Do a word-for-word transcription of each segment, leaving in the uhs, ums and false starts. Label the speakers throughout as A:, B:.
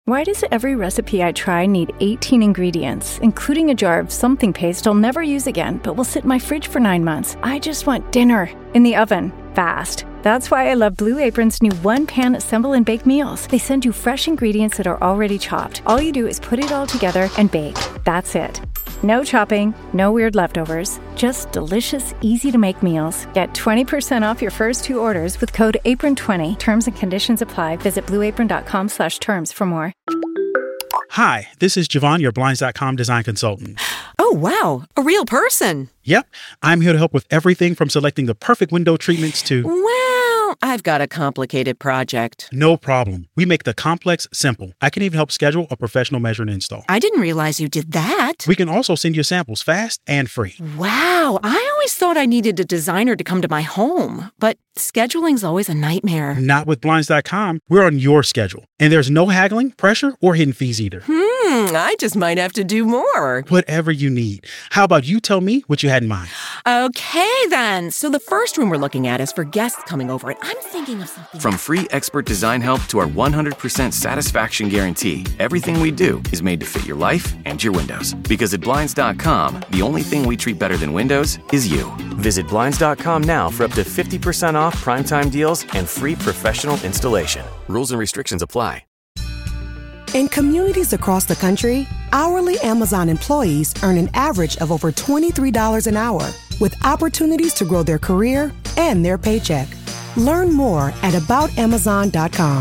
A: Why does every recipe I try need eighteen ingredients, including a jar of something paste I'll never use again, but will sit in my fridge for nine months? I just want dinner in the oven, fast. That's why I love Blue Apron's new one-pan assemble and bake meals. They send you fresh ingredients that are already chopped. All you do is put it all together and bake. That's it. No chopping, no weird leftovers, just delicious, easy-to-make meals. Get twenty percent off your first two orders with code apron twenty. Terms and conditions apply. Visit blueapron.com slash terms for more.
B: Hi, this is Javon, your Blinds dot com design consultant.
C: Oh, wow. A real person.
B: Yep. I'm here to help with everything from selecting the perfect window treatments to...
C: Well, I've got a complicated project.
B: No problem. We make the complex simple. I can even help schedule a professional measure and install.
C: I didn't realize you did that.
B: We can also send you samples fast and free.
C: Wow. I always thought I needed a designer to come to my home, but scheduling's always a nightmare.
B: Not with Blinds dot com. We're on your schedule. And there's no haggling, pressure, or hidden fees either.
C: Hmm, I just might have to do more.
B: Whatever you need. How about you tell me what you had in mind?
C: Okay, then. So the first room we're looking at is for guests coming over, and I'm thinking of something...
D: From free expert design help to our one hundred percent satisfaction guarantee, everything we do is made to fit your life and your windows. Because at Blinds dot com, the only thing we treat better than windows is you. Visit Blinds dot com now for up to fifty percent off primetime deals and free professional installation. Rules and restrictions apply.
E: In communities across the country, hourly Amazon employees earn an average of over twenty-three dollars an hour, with opportunities to grow their career and their paycheck. Learn more at about amazon dot com.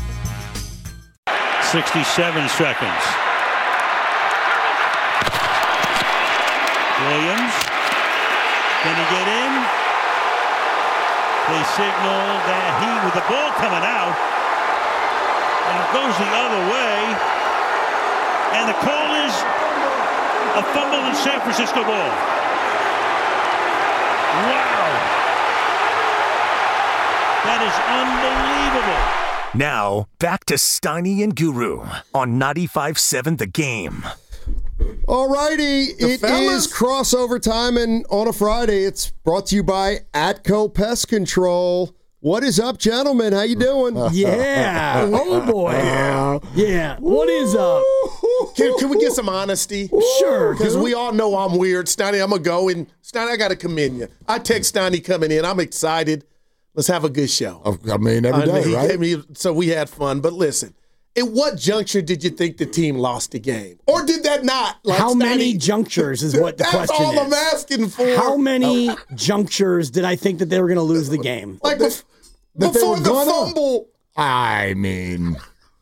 F: sixty-seven seconds. Williams, can he get in? They signal that he, with the ball coming out, and it goes the other way, and the call is a fumble in San Francisco ball. Wow. That is unbelievable.
G: Now, back to Steiny and Guru on ninety-five point seven The Game.
H: All righty, it is crossover time, and on a Friday, it's brought to you by Atco Pest Control. What is up, gentlemen? How you doing?
I: Yeah. Oh, boy. Yeah. Yeah. What is up?
J: Can, can we get some honesty?
I: Sure.
J: Because we all know I'm weird. Steiny, I'm going to go, and Steiny, I got to commend you. I text Steiny coming in. I'm excited. Let's have a good show.
H: I mean, every day,
J: uh,
H: right?
J: Me, so we had fun. But listen, at what juncture did you think the team lost the game? Or did that not?
I: Like How Steiny, many junctures is what the
J: that's
I: question is.
J: That's all I'm asking for.
I: How many oh. junctures did I think that they were going to lose the game?
J: Like bef- before the gonna, fumble.
H: I mean,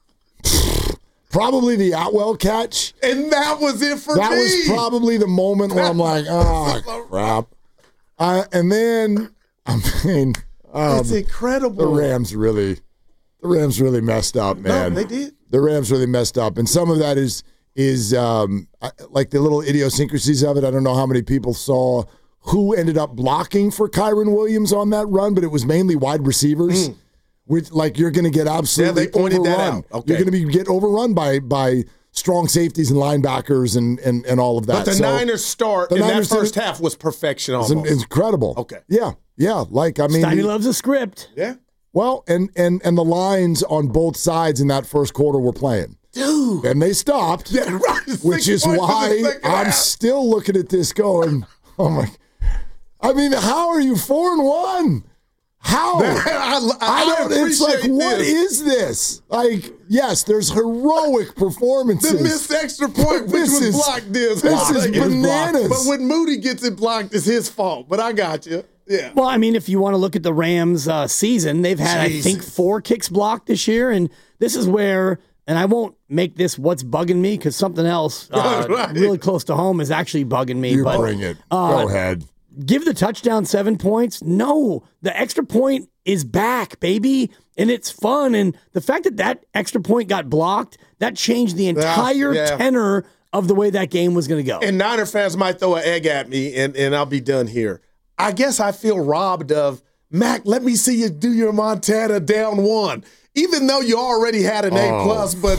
H: probably the Atwell catch.
J: And that was it for
H: that
J: me.
H: That was probably the moment where I'm like, oh, crap. Uh, and then, I mean... Um,
J: it's incredible.
H: The Rams really, the Rams really messed up, man.
J: No, they did.
H: The Rams really messed up, and some of that is is um, like the little idiosyncrasies of it. I don't know how many people saw who ended up blocking for Kyren Williams on that run, but it was mainly wide receivers. Mm. Which, like, you're going to get absolutely
J: yeah, they pointed
H: overrun.
J: That out. Okay.
H: You're going to be get overrun by by strong safeties and linebackers and and, and all of that.
J: But the
H: so,
J: Niners start in Niners that first half was perfection almost.
H: It's incredible.
J: Okay.
H: Yeah. Yeah, like, I mean...
I: Steiny loves a script.
J: Yeah.
H: Well, and, and and the lines on both sides in that first quarter were playing.
J: Dude.
H: And they stopped,
J: yeah, right.
H: which is why I'm
J: half.
H: still looking at this going, oh, my... I mean, how are you four and one? How?
J: I, I,
H: I don't...
J: I
H: it's like,
J: this.
H: what is this? Like, yes, there's heroic performances.
J: The missed extra point, which
H: this
J: was
H: is,
J: blocked. This,
H: this is bananas.
J: But when Moody gets it blocked, it's his fault. But I got you. Yeah.
I: Well, I mean, if you want to look at the Rams' uh, season, they've had, Jesus. I think, four kicks blocked this year. And this is where, and I won't make this what's bugging me because something else uh, right. really close to home is actually bugging me.
H: You
I: but,
H: bring it.
I: Uh,
H: Go ahead.
I: Give the touchdown seven points? No. The extra point is back, baby. And it's fun. And the fact that that extra point got blocked, that changed the entire yeah, yeah. tenor of the way that game was going to go.
J: And Niner fans might throw an egg at me, and, and I'll be done here. I guess I feel robbed of, Mac, let me see you do your Montana down one. Even though you already had an oh. A+, plus, but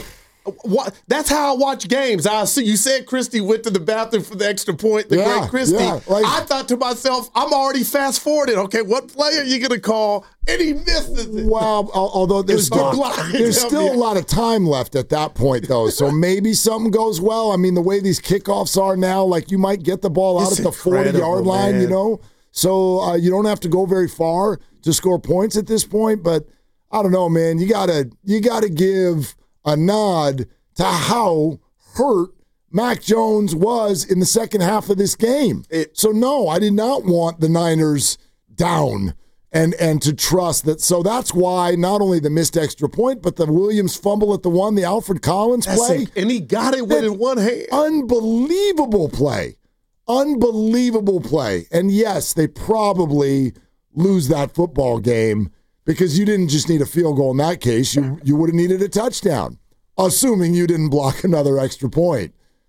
J: What? That's how I watch games. I see you said Christy went to the bathroom for the extra point. The
H: Yeah,
J: great Christy.
H: yeah, like-
J: I thought to myself, I'm already fast forwarded. Okay, what play are you going to call? And he misses it.
H: Well, al- although there's
J: was
H: still,
J: blocked.
H: there's still a lot of time left at that point, though. So maybe something goes well. I mean, the way these kickoffs are now, like you might get the ball out
J: It's
H: at the forty-yard line,
J: man.
H: you know? So uh, you don't have to go very far to score points at this point. But I don't know, man. You gotta you gotta give a nod to how hurt Mac Jones was in the second half of this game.
J: It-
H: so no, I did not want the Niners down and and to trust that. So that's why not only the missed extra point, but the Williams fumble at the one, the Alfred Collins
J: That's
H: play.
J: it. And he got it with in one hand.
H: Unbelievable play. Unbelievable play. And yes, they probably lose that football game because you didn't just need a field goal in that case. You you would have needed a touchdown, assuming you didn't block another extra point.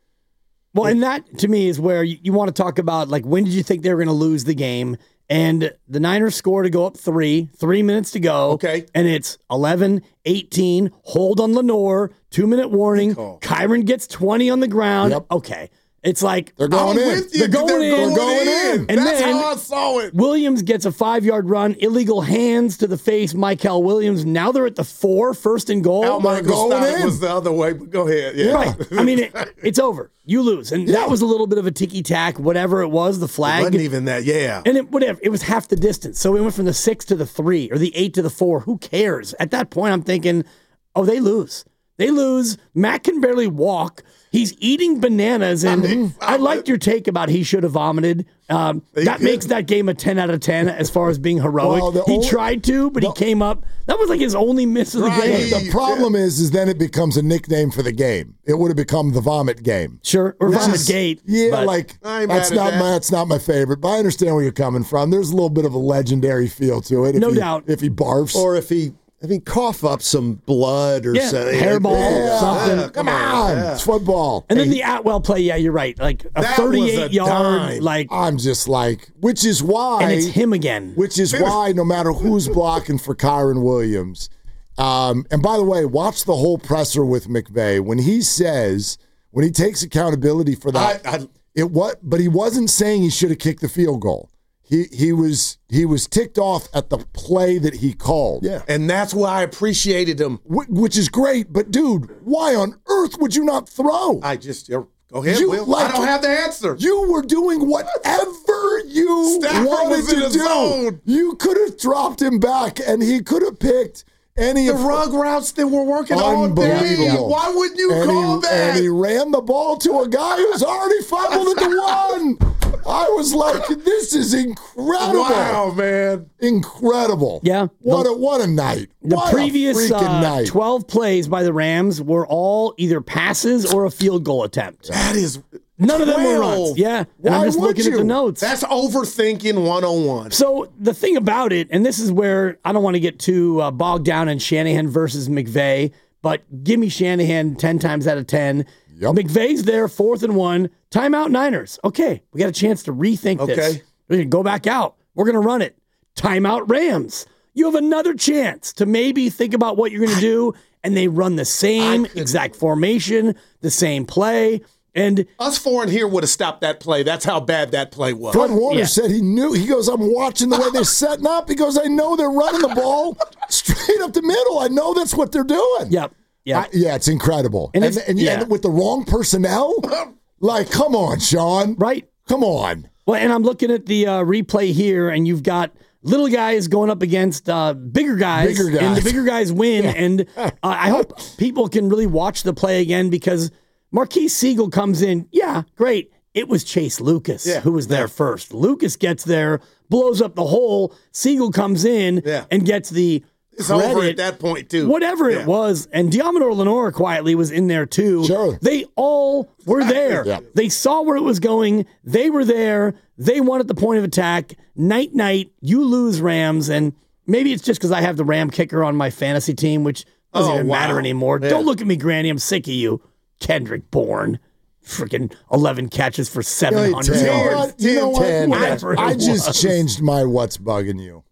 I: Well, and that to me is where you, you want to talk about, like, when did you think they were going to lose the game? And the Niners score to go up three, three minutes to go.
J: Okay.
I: And it's eleven eighteen, hold on Lenore, two-minute warning. Kyron gets twenty on the ground.
H: Yep.
I: Okay. It's like,
H: They're going
J: I'm
H: in.
J: with you.
I: They're going in.
H: They're going in.
I: And
J: That's
I: then-
J: how I saw it.
I: Williams gets a five-yard run, illegal hands to the face, Michael Williams. Now they're at the four, first and goal.
J: Al Michael
H: going
J: Stein
H: in.
J: was the other way, but go ahead. Yeah.
I: Right. I mean, it, it's over. You lose. And
H: Yeah.
I: that was a little bit of a ticky-tack, whatever it was, the
J: It
I: flag.
J: wasn't even that. Yeah.
I: And it, whatever, it was half the distance. So we went from the six to the three or the eight to the four. Who cares? At that point, I'm thinking, oh, they lose. They lose. Matt can barely walk. He's eating bananas. And I,
J: mean,
I: I liked your take about he should have vomited. Um, that
J: did.
I: makes that game a ten out of ten as far as being heroic.
H: Well, the
I: he
H: only-
I: tried to, but he came up. That was like his only miss of the
J: Right.
I: game.
H: The problem is, is then it becomes a nickname for the game. It would have become the vomit game.
I: Sure. Or
H: Which
I: Vomit
H: is-
I: Gate.
H: Yeah,
I: but-
H: like
J: I ain't
H: that's
J: mad at
H: not
J: that.
H: my that's not my favorite, but I understand where you're coming from. There's a little bit of a legendary feel to it. If
I: No
H: he,
I: doubt.
H: If he barfs,
K: Or if he if he cough up some blood or
I: Yeah,
K: something.
I: hairball,
H: yeah,
I: something.
H: come on, it's football.
I: And then the Atwell play, yeah, you're right. Like a
J: That was a
I: thirty-eight yard,
J: dime.
I: like,
H: I'm just like, which is why,
I: and it's him again.
H: which is why no matter who's blocking for Kyron Williams, um, and by the way, watch the whole presser with McVay when he says when he takes accountability for that.
J: I- I-
H: it what, but he wasn't saying he should have kicked the field goal. He he was he was ticked off at the play that he called.
K: Yeah.
J: And that's why I appreciated him.
H: Wh- which is great. But dude, why on earth would you not throw?
J: I just, go ahead,
H: You
J: Will.
H: like-
J: I don't have the answer.
H: You were doing whatever you
J: Stafford
H: wanted
J: was in
H: to
J: his
H: do.
J: zone.
H: You could have dropped him back, and he could have picked any
J: the
H: of
J: rug routes that were working all day.
H: Unbelievable.
J: Why wouldn't you
H: and
J: call
H: he,
J: that?
H: And he ran the ball to a guy who's already fumbled at the one. I was like, this is incredible.
J: Wow, man.
H: Incredible.
I: Yeah.
H: What
I: The-
H: a what a night.
I: The
H: what
I: previous
H: a freaking
I: uh,
H: night.
I: twelve plays by the Rams were all either passes or a field goal attempt.
J: That is
I: None of them were runs.
J: twelve.
I: Yeah. And
H: Why
I: I'm just
H: would
I: looking at
H: you?
I: the notes.
J: That's overthinking one oh one.
I: So the thing about it, and this is where I don't want to get too uh, bogged down in Shanahan versus McVay, but give me Shanahan ten times out of ten.
H: Yep.
I: McVay's there, fourth and one. Timeout Niners. Okay, we got a chance to rethink this.
J: Okay.
I: We can go back out. We're going to run it. Timeout Rams. You have another chance to maybe think about what you're going to do, and they run the same exact formation, the same play, and
J: Us four in here would have stopped that play. That's how bad that play was.
H: Fred Warner
I: Yeah.
H: said he knew. He goes, I'm watching the way they're setting up. He goes, I know they're running the ball straight up the middle. I know that's what they're doing.
I: yep, yep.
H: I- yeah, it's incredible.
I: And
H: And,
I: it's-
H: and,
I: yeah.
H: and with the wrong personnel, like, come on, Sean.
I: right.
H: Come on.
I: Well, and I'm looking at the uh, replay here, and you've got little guys going up against uh, bigger guys,
H: Bigger
I: and the
H: guys.
I: bigger guys win. And uh, I hope people can really watch the play again because Marquise Siegel comes in. Yeah, great. It was Chase Lucas
J: Yeah.
I: who was there first. Lucas gets there, blows up the hole. Siegel comes in
J: Yeah.
I: and gets the
J: It's
I: credit.
J: over at that point, too.
I: Whatever
J: Yeah.
I: it was. And Diamador Lenore quietly was in there too.
H: Sure.
I: They all were there.
H: Yeah.
I: They saw where it was going. They were there. They won at the point of attack. Night, night, you lose Rams. And maybe it's just because I have the Ram kicker on my fantasy team, which doesn't
J: Oh,
I: even
J: wow.
I: matter anymore.
J: Yeah.
I: Don't look at me, Granny. I'm sick of you. Kendrick Bourne. Freaking eleven catches for seven hundred
K: ten.
H: You know
I: yards.
H: what? You know what?
K: ten.
H: I,
I: Whatever it
H: I just
I: was.
H: changed my what's bugging you.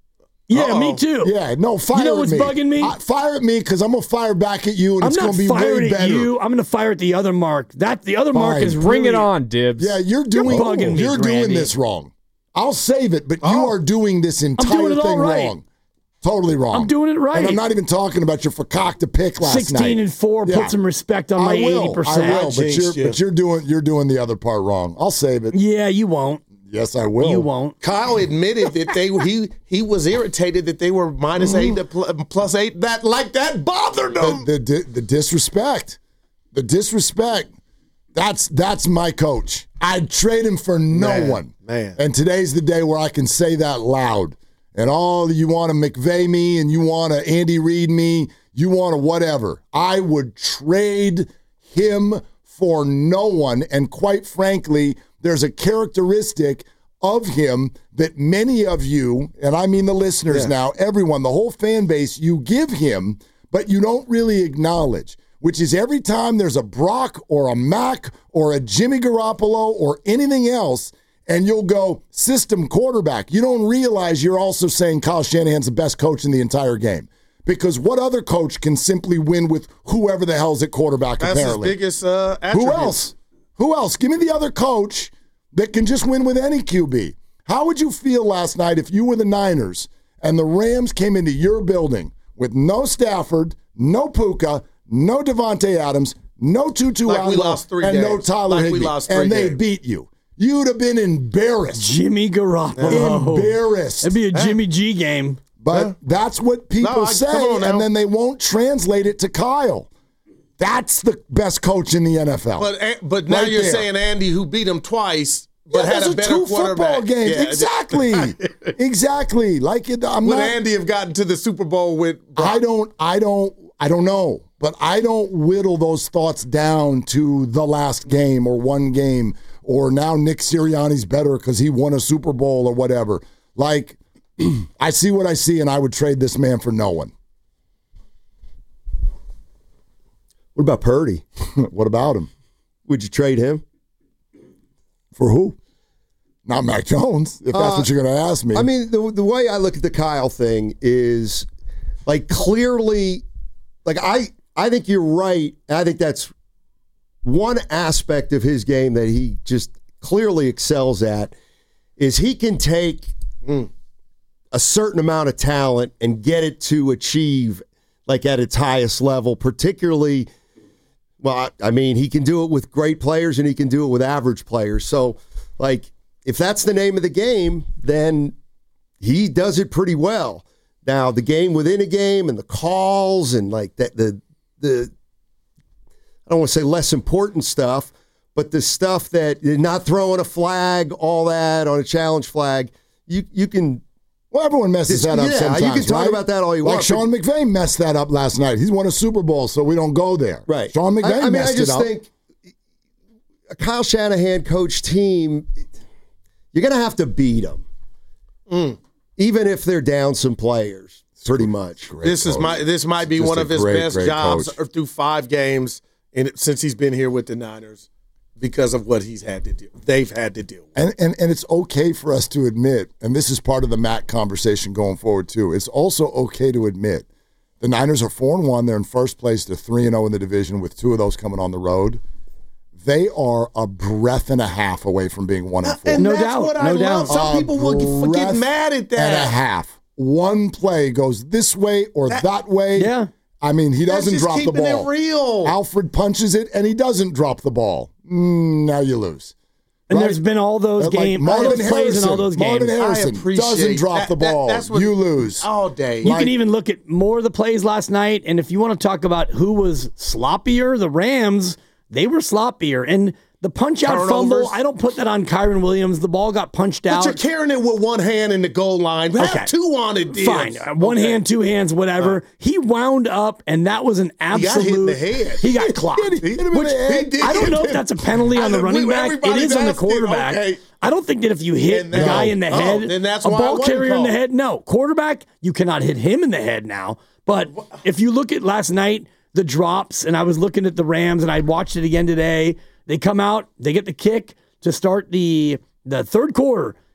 I: Yeah,
J: Uh-oh.
I: me too.
H: Yeah, no, fire
I: You know
H: at
I: what's
H: me.
I: bugging me?
H: I, fire at me because I'm going to fire back at you, and
I: I'm
H: it's
I: not
H: going to be
I: firing
H: way
I: at
H: better.
I: you. I'm going to fire at the other Mark. That the other Mark
H: Fine.
I: is
L: Bring
I: really,
L: it on, Dibs.
H: Yeah, you're doing
I: You're bugging me,
H: you're doing
I: Grandy.
H: this wrong. I'll save it, but you
J: Oh.
H: are doing this entire
I: doing it all
H: thing
I: right.
H: wrong. Totally wrong.
I: I'm doing it right.
H: And I'm not even talking about your fakakta pick last night.
I: sixteen and four.
H: Yeah.
I: Put some respect on my
H: I will.
I: eighty percent.
H: I will, but
J: Jinxed
H: you're
J: you.
H: but you're doing you're doing the other part wrong. I'll save it.
I: Yeah, you won't.
H: Yes, I will.
I: You won't.
J: Kyle admitted that they he he was irritated that they were minus eight to pl- plus eight. That like that bothered them.
H: The, the the disrespect, the disrespect. That's that's my coach. I'd trade him for no
J: Man,
H: one.
J: man.
H: And today's the day where I can say that loud. And all you want to McVay me, and you want to Andy Reid me, you want to whatever. I would trade him for no one. And quite frankly, there's a characteristic of him that many of you, and I mean the listeners
J: Yeah.
H: now, everyone, the whole fan base, you give him, but you don't really acknowledge, which is every time there's a Brock or a Mac or a Jimmy Garoppolo or anything else, and you'll go system quarterback, you don't realize you're also saying Kyle Shanahan's the best coach in the entire game. Because what other coach can simply win with whoever the hell's at quarterback,
J: That's
H: apparently?
J: his biggest uh, attribute.
H: Who else? Who else? Give me the other coach that can just win with any Q B. How would you feel last night if you were the Niners and the Rams came into your building with no Stafford, no Puka, no Devontae Adams, no Tutu
J: Like we
H: Atwell,
J: lost three
H: and no
J: games.
H: Tyler
J: Like we
H: Higbee,
J: lost three
H: and they
J: games.
H: beat you? You'd have been embarrassed.
I: Jimmy Garoppolo.
H: Embarrassed.
I: That'd be a Jimmy G game.
H: But
J: Huh?
H: that's what people
J: No, I-
H: say,
J: come on now.
H: and then they won't translate it to Kyle. That's the best coach in the N F L.
J: But eh, but now
H: Right
J: you're
H: there.
J: saying Andy, who beat him twice, but
H: Yeah,
J: had
H: those
J: a
H: are
J: better
H: two
J: quarterback.
H: football games.
J: Yeah.
H: Exactly. Exactly. Like it, I'm
J: Would
H: not.
J: Andy have gotten to the Super Bowl with?
H: I don't. I don't. I don't know. But I don't whittle those thoughts down to the last game or one game or now Nick Sirianni's better because he won a Super Bowl or whatever. Like, I see what I see, and I would trade this man for no one.
K: What about Purdy?
H: What about him?
K: Would you trade him?
H: For who? Not Mac Jones, if that's
K: Uh,
H: what you're going to ask me.
K: I mean, the the way I look at the Kyle thing is like clearly, like I I think you're right. I think that's one aspect of his game that he just clearly excels at is he can take mm, a certain amount of talent and get it to achieve like at its highest level, particularly. Well, I I mean, he can do it with great players and he can do it with average players. So, like, if that's the name of the game, then he does it pretty well. Now, the game within a game and the calls and like that, the the I don't want to say less important stuff, but the stuff that you're not throwing a flag, all that on a challenge flag, you you can.
H: Well, everyone messes
K: This-
H: that up
K: yeah,
H: sometimes.
K: you can talk
H: right?
K: about that all you
H: like
K: want,
H: Sean McVay messed that up last night. He's won a Super Bowl, so we don't go there.
K: Right.
H: Sean McVay
K: I, I mean,
H: messed
K: I just
H: it up.
K: think a Kyle Shanahan coach team, you're going to have to beat them,
J: Mm.
K: even if they're down some players. Pretty much.
J: This is my. This might be
H: Just
J: one
H: a
J: of his
H: great,
J: best
H: great
J: jobs
H: coach.
J: through five games in, since he's been here with the Niners, because of what he's had to do. They've had to deal with.
H: And, and and it's okay for us to admit, and this is part of the Matt conversation going forward too. It's also okay to admit the Niners are four and one. They're in first place. They're three and zero in the division, with two of those coming on the road. They are a breath and a half away from being one and four.
J: And
I: No
J: that's
I: doubt,
J: what
I: no
J: I
I: doubt.
J: love. Some
H: A
J: people will get,
H: breath
J: get mad at that.
H: and a half. One play goes this way or that, that way.
I: Yeah.
H: I mean, he
J: That's
H: doesn't
J: just
H: drop the
J: keeping
H: ball.
J: it real.
H: Alfred punches it, and he doesn't drop the ball. Mm, now you lose.
I: And
H: Right?
I: there's been all those
H: Like
I: games, all
H: Marvin
I: those plays in all those
H: Marvin
I: games.
H: Harrison
J: I appreciate
H: doesn't drop
J: that-
H: the
J: that-
H: ball.
J: that's what-
H: you lose.
J: all day.
I: You
H: Like-
I: can even look at more of the plays last night, and if you want to talk about who was sloppier, the Rams, they were sloppier. And the punch-out
J: Turnovers.
I: fumble, I don't put that on Kyron Williams. The ball got punched
J: But
I: out.
J: you're carrying it with one hand in the goal line. Have
I: Okay.
J: two on it, Dibs.
I: Fine. Uh, One
J: Okay.
I: hand, two hands, whatever. He wound up, and that was an
J: got hit
I: absolute.
J: in the head.
I: He got clocked.
H: He hit him in
I: Which
H: the head.
J: He
I: I don't
J: did.
I: know if that's a penalty on the
J: I-
I: running
J: we-
I: back. It
J: everybody's
I: is on the
J: asking,
I: quarterback.
J: okay.
I: I don't think that if you hit
J: And
I: the
J: then-
I: guy in the
J: oh,
I: head,
J: then that's
I: a
J: why it
I: ball
J: wasn't
I: carrier in the
J: called.
I: head, no. Quarterback, you cannot hit him in the head now. But if you look at last night, the drops, and I was looking at the Rams, and I watched it again today. They come out, they get the kick to start the the third quarter,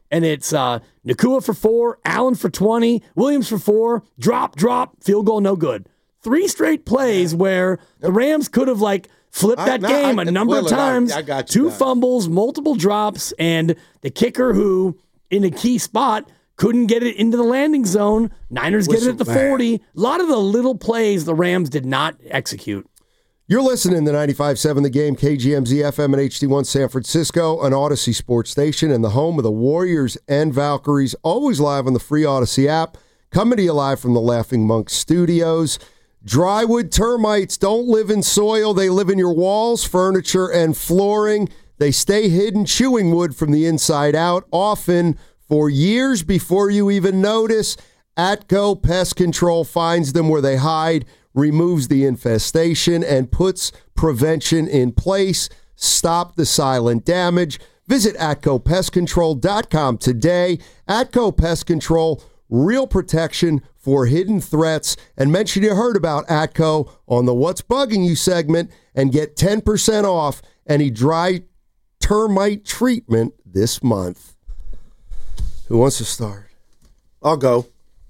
I: and it's uh, Nacua for four, Allen for twenty, Williams for four, drop, drop, field goal, no good. Three straight plays where the Rams could have like flipped that
J: I,
I: game
J: I,
I: a number
J: Willard,
I: of times.
J: I, I got you
I: Two
J: guys.
I: fumbles, multiple drops, and the kicker who, in a key spot, couldn't get it into the landing zone. Niners get it at the forty. A lot of the little plays the Rams did not execute.
K: You're listening to ninety-five point seven The Game, K G M Z F M and H D one San Francisco, an Odyssey sports station and the home of the Warriors and Valkyries, always live on the free Odyssey app. Coming to you live from the Laughing Monk Studios. Drywood termites don't live in soil. They live in your walls, furniture, and flooring. They stay hidden, chewing wood from the inside out, often for years before you even notice. Atco Pest Control finds them where they hide, removes the infestation, and puts prevention in place. Stop the silent damage. Visit atco pest control dot com today. Atco Pest Control, real protection for hidden threats. And mention you heard about Atco on the What's Bugging You segment and get ten percent off any dry termite treatment this month. Who wants to start?
J: I'll go.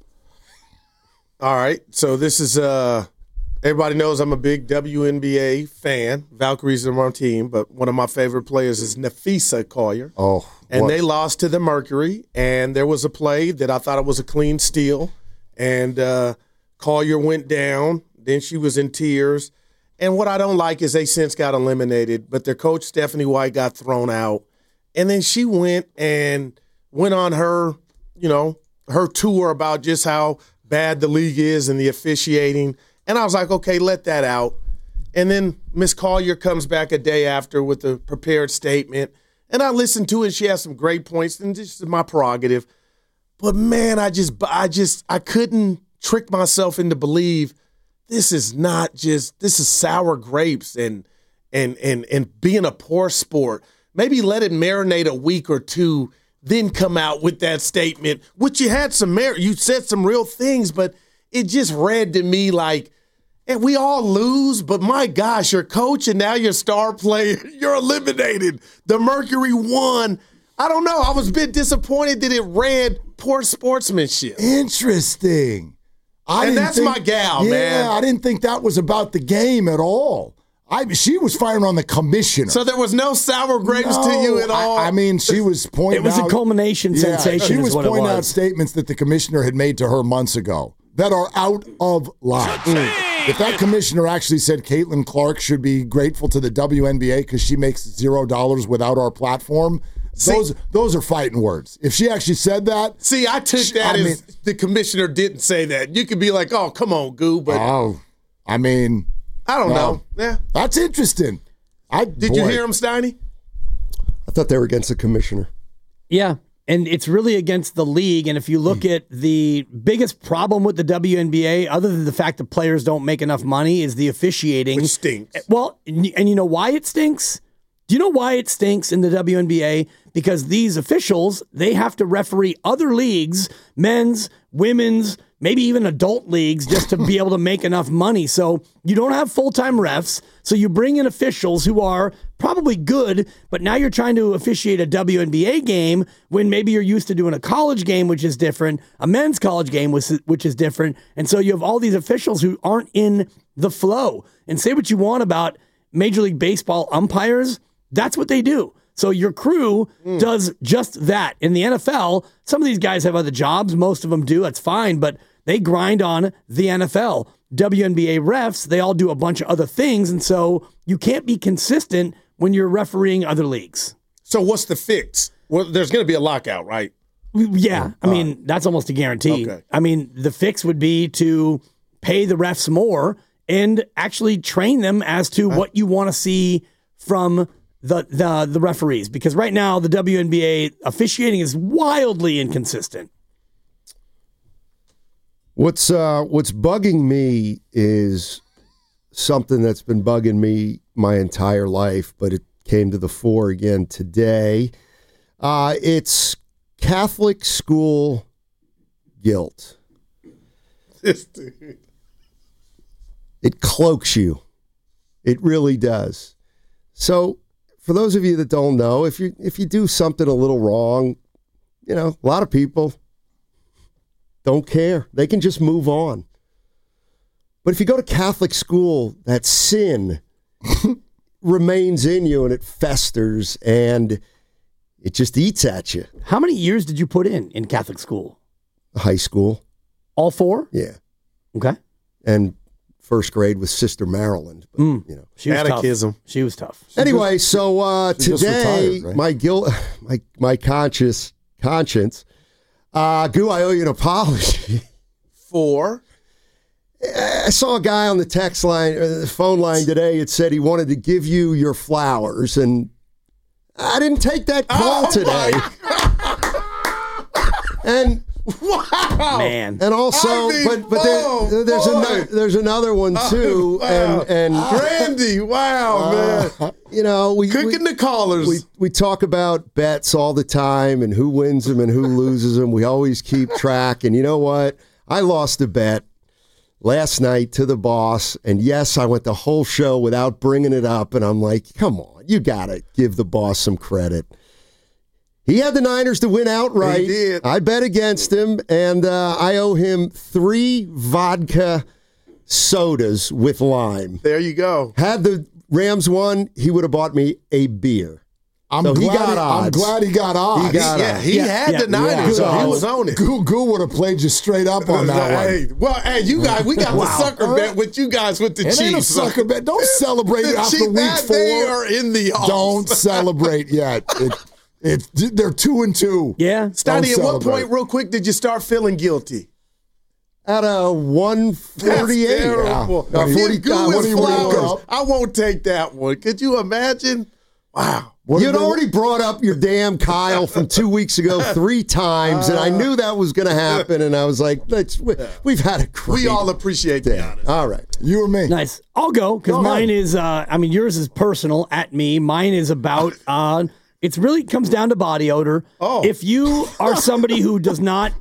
J: All right. So this is, uh, everybody knows I'm a big W N B A fan. Valkyries are my team, but one of my favorite players is Napheesa Collier.
K: Oh.
J: And
K: what?
J: they lost to the Mercury, and there was a play that I thought it was a clean steal, and uh, Collier went down. Then she was in tears. And what I don't like is they since got eliminated, but their coach, Stephanie White, got thrown out. And then she went and went on her, you know, her tour about just how bad the league is and the officiating. And I was like, okay, let that out. And then Miss Collier comes back a day after with a prepared statement. And I listened to it. She has some great points, and this is my prerogative. But man, I just, I just, I couldn't trick myself into believe this is not just, this is sour grapes and and and and being a poor sport. Maybe let it marinate a week or two, then come out with that statement, which you had some merit. You said some real things, but it just read to me like, and we all lose, but my gosh, your coach and now your star player, you're eliminated. The Mercury won. I don't know. I was a bit disappointed that it read poor sportsmanship.
H: Interesting. I
J: and
H: didn't
J: that's
H: think,
J: my gal,
H: yeah,
J: man.
H: I didn't think that was about the game at all. I she was firing on the commissioner.
J: So there was no sour grapes
H: no,
J: to you at all?
H: I, I mean, she was pointing out.
I: It was
H: out,
I: a culmination
H: yeah,
I: sensation.
H: She
I: is
H: was
I: what
H: pointing
I: it was.
H: out statements that the commissioner had made to her months ago that are out of line. If that commissioner actually said Caitlin Clark should be grateful to the W N B A because she makes zero dollars without our platform, see, those those are fighting words. If she actually said that,
J: see, I took
H: she,
J: that
H: I
J: as
H: mean,
J: the commissioner didn't say that. You could be like, "Oh, come on, Goo," but
H: oh, I mean,
J: I don't
H: well,
J: know. Yeah,
H: that's interesting. I
J: did
H: boy.
J: you hear him, Steiny?
K: I thought they were against the commissioner.
I: Yeah, and it's really against the league. And if you look mm. at the biggest problem with the W N B A, other than the fact that players don't make enough money, is the officiating.
J: Which stinks.
I: Well, and you know why it stinks? Do you know why it stinks in the W N B A? Because these officials, they have to referee other leagues, men's, women's, maybe even adult leagues, just to be able to make enough money. So you don't have full-time refs, so you bring in officials who are probably good, but now you're trying to officiate a W N B A game when maybe you're used to doing a college game, which is different, a men's college game, which is different. And so you have all these officials who aren't in the flow. And say what you want about Major League Baseball umpires, that's what they do. So your crew mm. does just that. In the N F L, some of these guys have other jobs. Most of them do. That's fine. But they grind on the N F L. W N B A refs, they all do a bunch of other things. And so you can't be consistent when you're refereeing other leagues.
J: So what's the fix? Well, there's going to be a lockout, right?
I: Yeah. I mean, that's almost a guarantee.
J: Okay.
I: I mean, the fix would be to pay the refs more and actually train them as to what you want to see from the the the referees, because right now the W N B A officiating is wildly inconsistent.
K: What's uh, what's bugging me is something that's been bugging me my entire life, but it came to the fore again today. Uh, it's Catholic school guilt.
J: This dude.
K: It cloaks you. It really does. So, for those of you that don't know, if you if you do something a little wrong, you know, a lot of people don't care. They can just move on. But if you go to Catholic school, that sin remains in you and it festers and it just eats at you.
I: How many years did you put in in Catholic school?
K: High school.
I: All four?
K: Yeah.
I: Okay.
K: And first grade with Sister Maryland. But,
I: mm.
K: you know,
I: she was
J: Catechism.
I: Tough. She was tough.
K: She anyway, just, so uh, today,
H: retired, right?
K: my guilt, my my conscious conscience, uh, Goo, I owe you an apology.
J: For?
K: I saw a guy on the text line, uh, the phone line today. It said he wanted to give you your flowers, and I didn't take that call oh today. And
J: wow,
I: man,
K: and also, I mean, but but
J: oh,
K: there, there's another there's another one too,
J: oh, wow.
K: and and
J: Brandy, wow, uh, man,
K: you know we
J: cooking
K: we,
J: the callers.
K: We we talk about bets all the time and who wins them and who loses them. We always keep track, and you know what? I lost a bet last night to the boss, and yes, I went the whole show without bringing it up, and I'm like, come on, you gotta give the boss some credit. He had the Niners to win outright.
J: He did.
K: I bet against him, and uh, I owe him three vodka sodas with lime.
J: There you go.
K: Had the Rams won, he would have bought me a beer.
H: I'm,
K: so
H: glad
K: he got
H: he,
K: odds.
H: I'm glad he got odds.
K: He got
J: yeah,
K: odds.
J: he
I: yeah,
J: had
I: yeah,
J: the Niners,
K: yeah.
J: so he
K: Goo,
J: was on it.
H: Goo, Goo would have played you straight up on that
J: hey,
H: one.
J: well, hey, you guys, we got
H: wow.
J: the sucker bet with you guys with the
H: it
J: Chiefs.
H: Ain't a sucker bet. Don't celebrate
J: the
H: after
J: Chiefs,
H: week
J: that
H: four.
J: They are in the offs.
H: Don't celebrate yet. It, it, they're two and two.
I: Yeah.
J: Stoney, at what
H: celebrate.
J: point, real quick, did you start feeling guilty?
K: At a one forty-eight.
J: That's terrible.
K: Yeah.
J: Uh,
K: forty,
J: Goo
K: uh,
J: with
K: what do you
J: flowers.
K: want?
J: I won't take that one. Could you imagine? Wow.
H: What
K: You'd
H: they,
K: already brought up your damn Kyle from two weeks ago three times, and I knew that was going to happen, and I was like, Let's, we, we've had a great
J: We all appreciate the
K: day.
J: honesty.
K: All right.
H: You or me?
I: Nice. I'll go because
H: Go
I: mine
H: ahead.
I: is, uh, I mean, yours is personal at me. Mine is about, uh, it's really comes down to body odor.
J: Oh.
I: If you are somebody who does not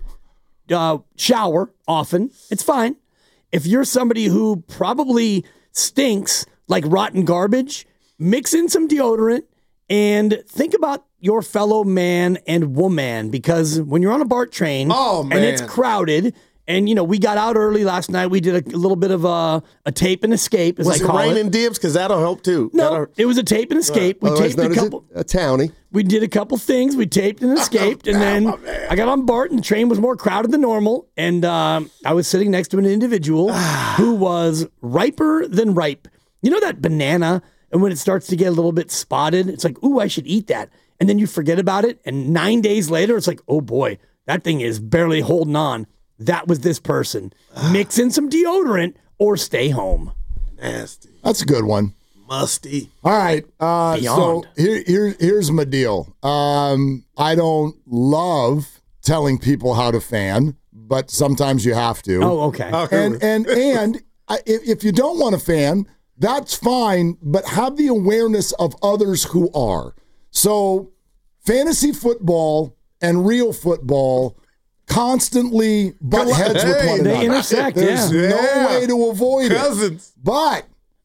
I: uh, shower often, it's fine. If you're somebody who probably stinks like rotten garbage, mix in some deodorant and think about your fellow man and woman, because when you're on a BART train
J: Oh,
I: and it's
J: man.
I: crowded, and you know we got out early last night, we did a, a little bit of a, a tape and escape, as
J: Was
I: I
J: it
I: call
J: raining
I: it.
J: dibs? Because that'll help too.
I: No,
J: That'll-
I: it was a tape and escape. We
K: Otherwise
I: taped a
K: known as
I: couple.
K: a, a townie.
I: We did a couple things. We taped and escaped, and then I got on BART, and the train was more crowded than normal. And um, I was sitting next to an individual who was riper than ripe. You know that banana, and when it starts to get a little bit spotted, it's like, ooh, I should eat that. And then you forget about it, and nine days later, it's like, oh boy, that thing is barely holding on. That was this person. Mix in some deodorant or stay home.
J: Nasty.
H: That's a good one.
J: Musty.
H: All right. Uh, so
I: Beyond.
H: here, here, here's my deal. Um, I don't love telling people how to fan, but sometimes you have to.
I: Oh, okay.
J: Okay.
H: And and and I, if, if you don't want to fan, that's fine. But have the awareness of others who are. So, fantasy football and real football constantly butt heads with one
I: They
H: another.
I: intersect,
H: There's
I: yeah.
H: no
J: Yeah.
H: way to avoid
J: Cousins.
H: it. But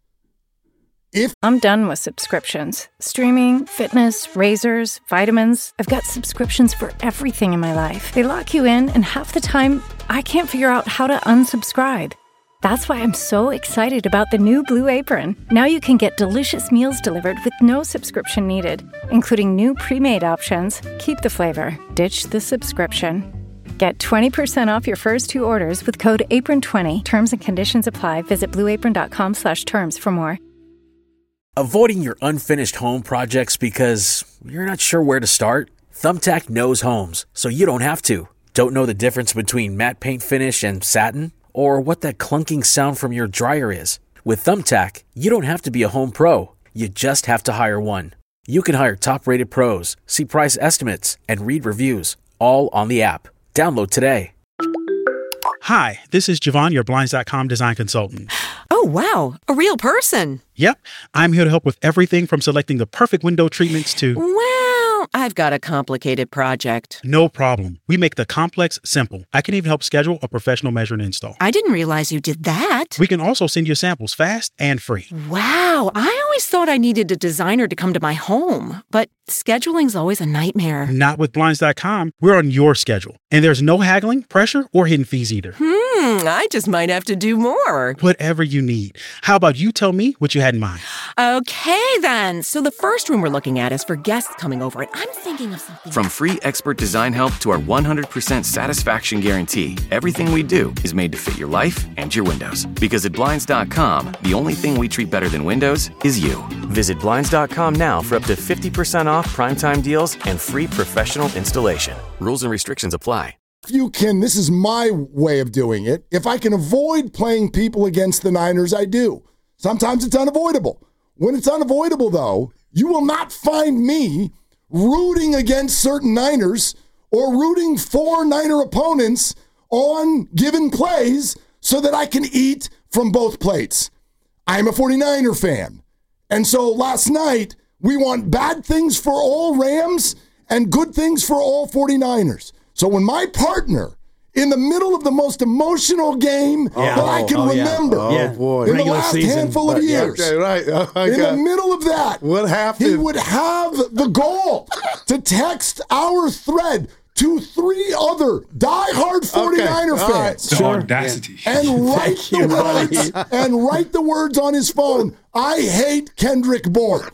H: if
A: I'm done with subscriptions. Streaming, fitness, razors, vitamins. I've got subscriptions for everything in my life. They lock you in, and half the time, I can't figure out how to unsubscribe. That's why I'm so excited about the new Blue Apron. Now you can get delicious meals delivered with no subscription needed, including new pre-made options. Keep the flavor, ditch the subscription. Get twenty percent off your first two orders with code apron twenty. Terms and conditions apply. Visit blueapron.com slash terms for more.
L: Avoiding your unfinished home projects because you're not sure where to start? Thumbtack knows homes, so you don't have to. Don't know the difference between matte paint finish and satin? Or what that clunking sound from your dryer is? With Thumbtack, you don't have to be a home pro. You just have to hire one. You can hire top-rated pros, see price estimates, and read reviews, all on the app. Download today.
B: Hi, this is Javon, your Blinds dot com design consultant.
C: Oh, wow. A real person.
B: Yep, I'm here to help with everything from selecting the perfect window treatments to...
C: Well, I've got a complicated project.
B: No problem. We make the complex simple. I can even help schedule a professional measure and install.
C: I didn't realize you did that.
B: We can also send you samples fast and free.
C: Wow, I always thought I needed a designer to come to my home, but scheduling's always a nightmare.
B: Not with Blinds dot com. We're on your schedule. And there's no haggling, pressure, or hidden fees either.
C: Hmm, I just might have to do more.
B: Whatever you need. How about you tell me what you had in mind?
C: Okay, then. So the first room we're looking at is for guests coming over, and I'm thinking of something.
D: From free expert design help to our one hundred percent satisfaction guarantee, everything we do is made to fit your life and your windows. Because at Blinds dot com, the only thing we treat better than windows is you. Visit Blinds dot com now for up to fifty percent off primetime deals and free professional installation. Rules and restrictions apply.
H: If you can, this is my way of doing it. If I can avoid playing people against the Niners, I do. Sometimes it's unavoidable. When it's unavoidable, though, you will not find me rooting against certain Niners or rooting for Niner opponents on given plays so that I can eat from both plates. I'm a forty-niner fan. And so last night, we want bad things for all Rams and good things for all forty-niners. So when my partner, in the middle of the most emotional game
I: yeah.
H: that I can
I: oh,
H: remember
I: yeah.
J: oh, boy.
H: in
I: Regular
H: the last
I: season,
H: handful of
I: but,
H: years,
J: okay, right. Oh,
H: in
J: God.
H: the middle of that,
J: what happened?
H: he would have the goal to text our thread to three other diehard forty-niner
J: okay.
H: fans.
J: Right.
I: Sure.
M: Audacity.
H: And write the
I: you,
H: words
I: buddy.
H: and write the words on his phone. I hate Kendrick Bourne.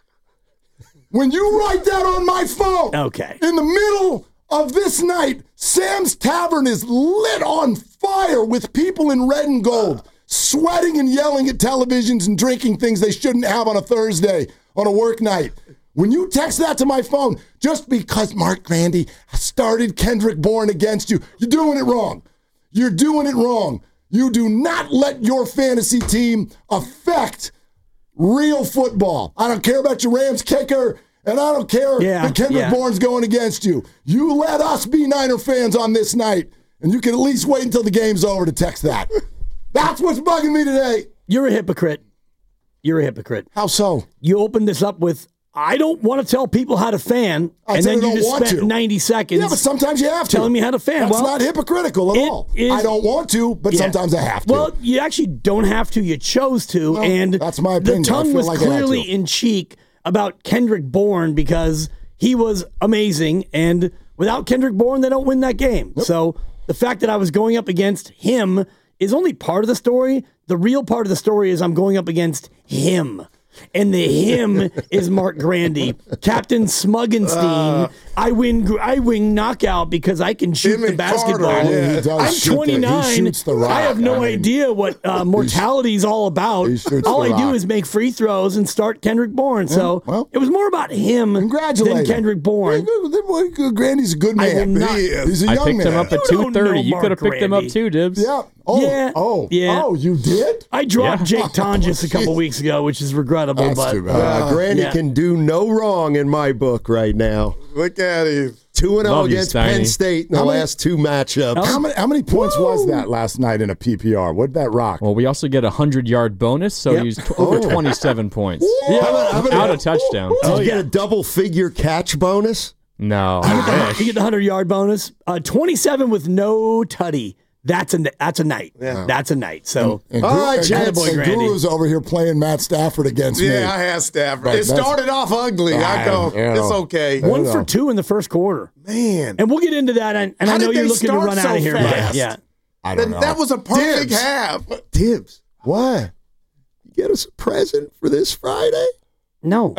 H: When you write that on my phone,
I: Okay.
H: in the middle of this night, Sam's Tavern is lit on fire with people in red and gold, sweating and yelling at televisions and drinking things they shouldn't have on a Thursday on a work night. When you text that to my phone, just because Mark Grandy started Kendrick Bourne against you, you're doing it wrong. You're doing it wrong. You do not let your fantasy team affect real football. I don't care about your Rams kicker, and I don't care
I: Yeah,
H: that Kendrick
I: yeah.
H: Bourne's going against you. You let us be Niner fans on this night, and you can at least wait until the game's over to text that. That's what's bugging me today.
I: You're a hypocrite. You're a hypocrite.
H: How so?
I: You opened this up with, I don't want to tell people how to fan,
H: I
I: and
H: said
I: then
H: I
I: you
H: don't
I: just
H: want
I: spent
H: to.
I: ninety seconds
H: Yeah, but sometimes you have to.
I: telling me how to fan.
H: That's
I: well,
H: not hypocritical at
I: it
H: all.
I: is-
H: I don't want to, but
I: Yeah.
H: sometimes I have to.
I: Well, you actually don't have to. You chose to,
H: Well,
I: and
H: that's my opinion.
I: The
H: I
I: tongue
H: feel
I: was
H: like I had
I: clearly
H: to.
I: in cheek about Kendrick Bourne because he was amazing, and without Kendrick Bourne, they don't win that game. So the fact that I was going up against him is only part of the story. The real part of the story is I'm going up against him. And the him is Mark Grandy, Captain Smuggenstein. Uh, I win. I win knockout because I can shoot the basketball.
H: Carter, yeah. He does
I: I'm
H: shoot the- he
I: twenty-nine.
H: shoots the rock.
I: I have no
H: I mean,
I: idea what uh, mortality is all about.
H: He shoots
I: All
H: the
I: I do
H: rock.
I: is make free throws and start Kendrick Bourne. So
H: well,
I: it was more about him
H: Congratulate
I: than
H: him.
I: Kendrick Bourne.
H: Yeah, good. Grandy's a good
I: I will
H: man.
I: not-
H: He is. He's a
M: I
H: young
M: picked
H: man.
M: him up at
I: You don't
M: two thirty.
I: know
M: You could have
I: Mark
M: picked him up
I: Grandy.
M: too, Dibs.
H: Yeah. Oh,
I: Yeah.
H: oh,
I: Yeah.
H: oh, you did?
I: I dropped
M: Yeah.
I: Jake Tonjes a couple weeks ago, which is regrettable.
H: That's
I: but
H: too bad.
K: Uh, Grandy
I: yeah.
K: can do no wrong in my book right now.
J: Look at him.
K: two and oh
M: Love you,
K: against
M: Steiny.
K: Penn State in the
H: How many-
K: last two matchups.
H: How many, how many points was that last night in a P P R? What did that rock?
M: Well, we also get a hundred-yard bonus, so
I: Yep.
M: he's t- over
H: Oh.
M: twenty-seven points.
K: How about- how about-
M: Without a touchdown.
K: Did you get a double figure catch bonus?
M: No.
I: You get the hundred yard bonus. Uh, Twenty-seven with no tutty. That's a that's a night.
J: Yeah.
I: That's a night. So
H: And
K: All
H: Guru-
K: right,
H: and-
K: Jets.
H: and
I: Grandy.
H: Guru's over here playing Matt Stafford against me.
J: Yeah, I had Stafford.
H: Right,
J: it
H: that's-
J: started off ugly. I go,
H: I- you
J: it's
H: know.
J: okay.
I: one
H: know.
I: for two in the first quarter,
J: Man.
I: and we'll get into that. And, and
J: How
I: I know
J: did
I: you're
J: they
I: looking to
J: start
I: run
J: so
I: out of here.
J: fast?
I: But yeah,
H: I don't
J: That,
H: know.
J: that was a perfect
K: Dibs.
J: half.
K: Tibbs,
H: What?
K: you get us a present for this Friday?
I: no,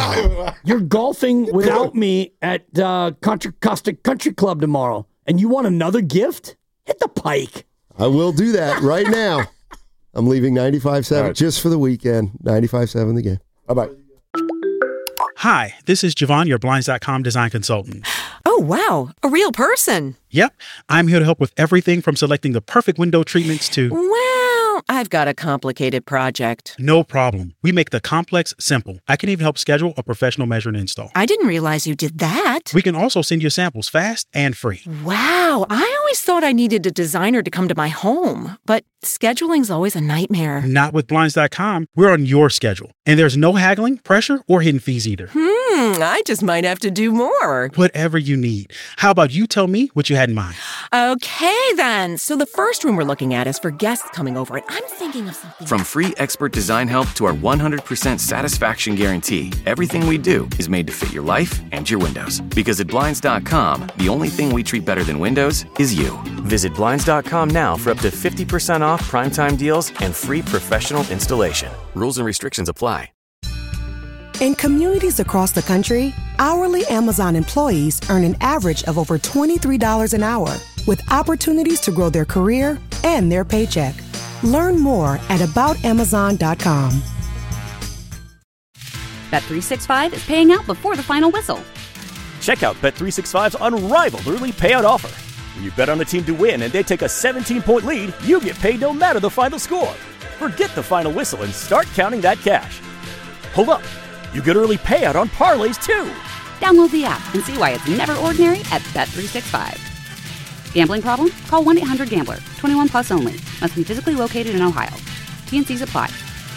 I: you're golfing without me at uh, Contra Costa Country Club tomorrow, and you want another gift? Hit the pike.
K: I will do that right now. I'm leaving ninety-five seven
H: All right.
K: just for the weekend. ninety-five seven the game.
H: Bye-bye.
B: Hi, this is Javon, your Blinds dot com design consultant.
C: Oh, wow. A real person.
B: Yep, I'm here to help with everything from selecting the perfect window treatments to...
C: Well, I've got a complicated project.
B: No problem. We make the complex simple. I can even help schedule a professional measure and install.
C: I didn't realize you did that.
B: We can also send you samples fast and free.
C: Wow, I always thought I needed a designer to come to my home, but scheduling's always a nightmare.
B: Not with Blinds dot com. We're on your schedule. And there's no haggling, pressure, or hidden fees either.
C: Hmm, Hmm, I just might have to do more.
B: Whatever you need. How about you tell me what you had in mind?
C: Okay, then. So the first room we're looking at is for guests coming over, and I'm thinking of something.
D: From free expert design help to our one hundred percent satisfaction guarantee, everything we do is made to fit your life and your windows. Because at Blinds dot com, the only thing we treat better than windows is you. Visit Blinds dot com now for up to fifty percent off primetime deals and free professional installation. Rules and restrictions apply.
E: In communities across the country, hourly Amazon employees earn an average of over twenty-three dollars an hour, with opportunities to grow their career and their paycheck. Learn more at about amazon dot com.
N: Bet three sixty-five is paying out before the final whistle.
O: Check out Bet three sixty-five's unrivaled early payout offer. When you bet on a team to win and they take a seventeen-point lead, you get paid no matter the final score. Forget the final whistle and start counting that cash. Hold up. You get early payout on parlays, too.
N: Download the app and see why it's never ordinary at Bet three sixty-five. Gambling problem? Call one eight hundred gambler. twenty-one plus only. Must be physically located in Ohio. T N Cs apply.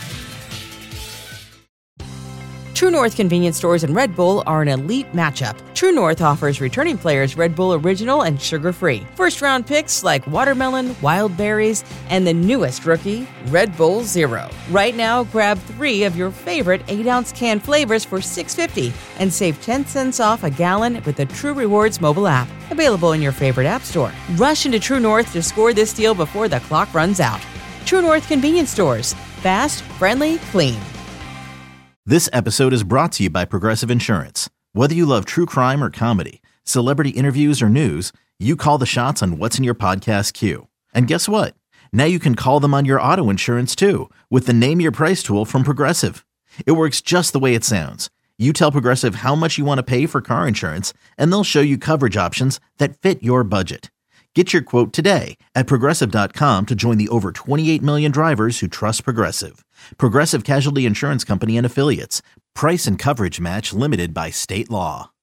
P: True North convenience stores and Red Bull are an elite matchup. True North offers returning players Red Bull Original and sugar-free. First-round picks like watermelon, wild berries, and the newest rookie, Red Bull Zero. Right now, grab three of your favorite eight-ounce can flavors for six dollars and fifty cents and save ten cents off a gallon with the True Rewards mobile app. Available in your favorite app store. Rush into True North to score this deal before the clock runs out. True North convenience stores. Fast, friendly, clean.
Q: This episode is brought to you by Progressive Insurance. Whether you love true crime or comedy, celebrity interviews or news, you call the shots on what's in your podcast queue. And guess what? Now you can call them on your auto insurance too with the Name Your Price tool from Progressive. It works just the way it sounds. You tell Progressive how much you want to pay for car insurance, and they'll show you coverage options that fit your budget. Get your quote today at Progressive dot com to join the over twenty-eight million drivers who trust Progressive. Progressive Casualty Insurance Company and Affiliates. Price and coverage match limited by state law.